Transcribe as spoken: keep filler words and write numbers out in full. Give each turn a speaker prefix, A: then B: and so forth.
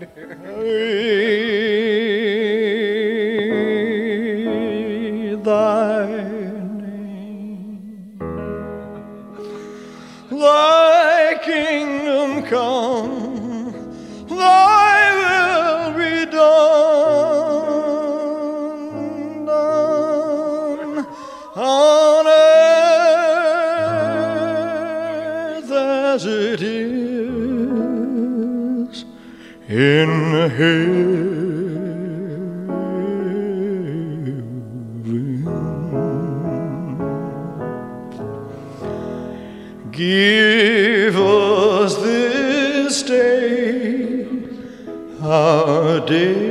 A: Thy name, thy kingdom come, thy will be done, done on earth as it is in heaven. Give us this day our day